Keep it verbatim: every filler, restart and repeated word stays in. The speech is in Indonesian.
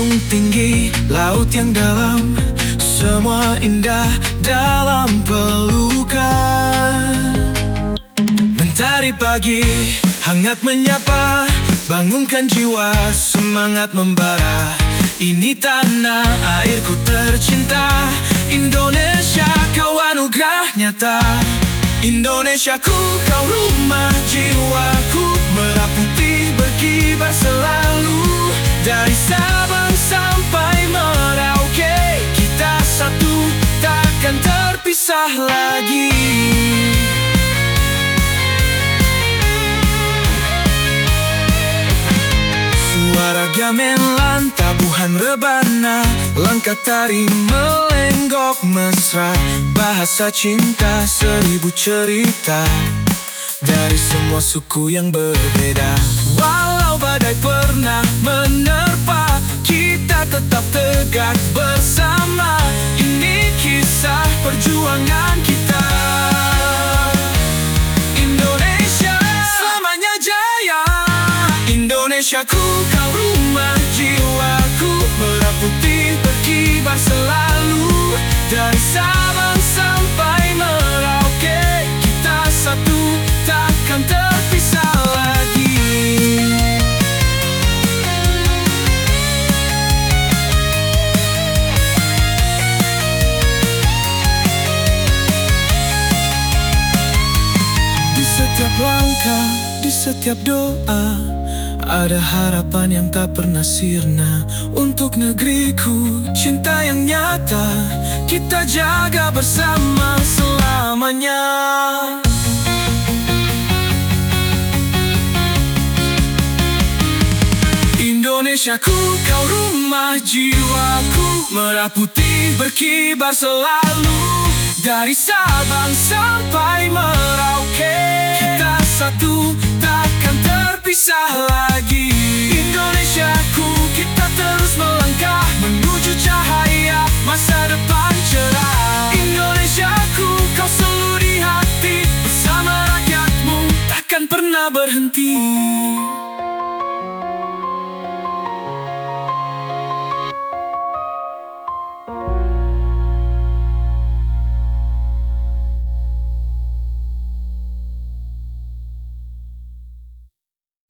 gunung tinggi, laut yang dalam, semua indah dalam pelukan. Mentari pagi hangat menyapa, bangunkan jiwa, semangat membara. Ini tanah airku tercinta, Indonesia kau anugerah nyata. Indonesiaku kau rumah jiwaku, merah putih berkibar selalu. Dari Sabang sampai Merauke, kita satu takkan terpisah lagi. Suara gamelan, tabuhan rebana, langkah tari melenggok mesra. Bahasa cinta seribu cerita dari semua suku yang berbeda. Walau badai pernah menerpa, kita tetap tegak bersama. Ini kisah perjuangan kita. Indonesia selamanya jaya. Indonesiaku kau rumah jiwaku, merah putih berkibar selalu. Dari Sabang sampai Merauke, kita satu takkan terpisah lagi. Di setiap langkah, di setiap doa, ada harapan yang tak pernah sirna. Untuk negeriku, cinta yang nyata, kita jaga bersama selamanya. Indonesiaku kau rumah jiwaku, merah putih berkibar selalu. Dari Sabang sampai Merauke, kita satu takkan terpisah lagi. Indonesiaku, kita terus melangkah menuju cahaya masa depan cerah. Indonesiaku, kau selalu di hati, bersama rakyatmu takkan pernah berhenti.